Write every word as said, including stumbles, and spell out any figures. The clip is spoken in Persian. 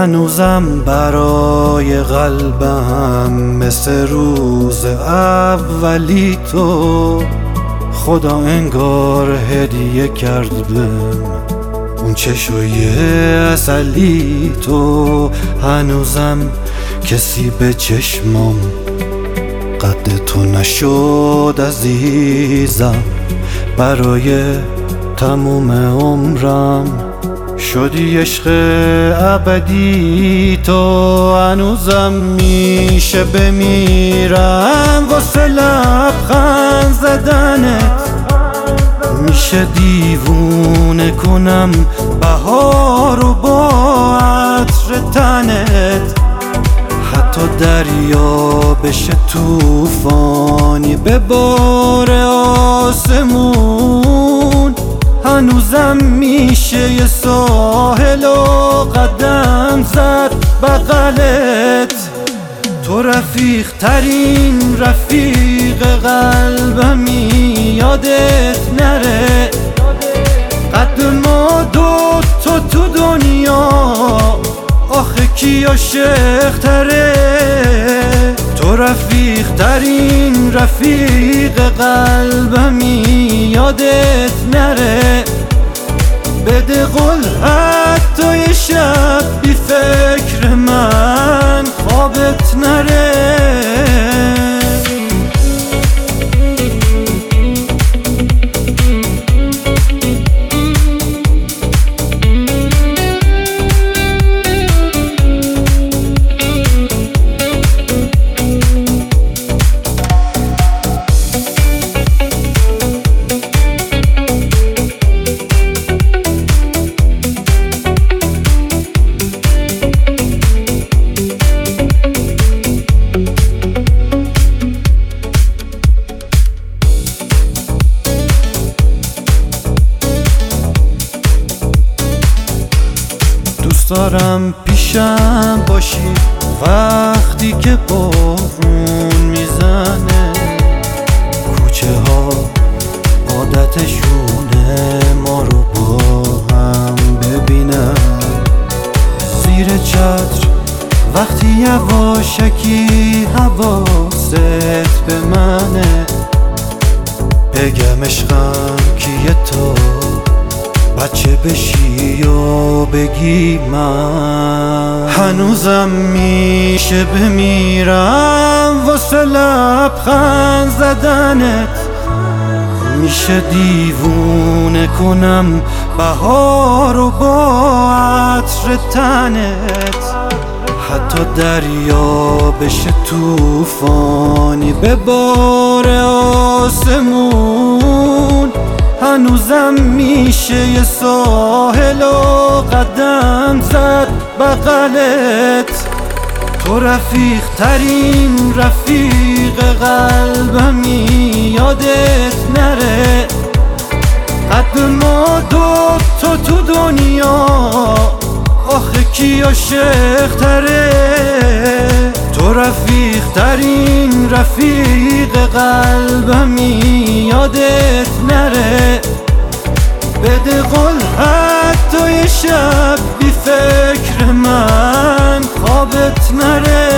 هنوزم برای قلبم مثل روز اولی تو خدا انگار هدیه کرد بهم اون چشوی اصلی تو. هنوزم کسی به چشمام قد تو نشد عزیزم، برای تموم عمرم شدی عشق ابدی تو. هنوزم میشه بمیرم واسه لبخند زدنت، میشه دیوونه کنم بهار و با عطر تنت، حتی دریا بشه طوفانی به بار آسمون. هنوزم میشه یه ساحل و قدم زد بغلت، تو رفیق ترین رفیق قلبمی، یادت نره قد ما دو تو تو دنیا آخه کی عاشق تره. تو رفیق ترین رفیق قلبمی، یادت نره بده قول حتی یه شب بی فکر من خوابت نره. دوست دارم پیشم باشی وقتی که بارون میزنه، کوچه ها عادتشونه ما رو با هم ببینن، زیر چتر وقتی یواشکی حواست به منه، بگم عشقم کیه تو بچه بشی و بگی من. هنوزم میشه بمیرم واسه لبخند زدنت، میشه دیوونه کنم بهار و با عطر تنت، حتی دریا بشه طوفانی به بار آسمون. هنوزم میشه یه ساحل و قدم زد بغلت، تو رفیق ترین رفیق قلبمی، یادت نره قد ما دو تو تو دنیا آخه کی عاشق تره. تو رفیق ترین رفیق قلبمی، یادت نره بده قول حتی یه شب بی فکر من خوابت نره.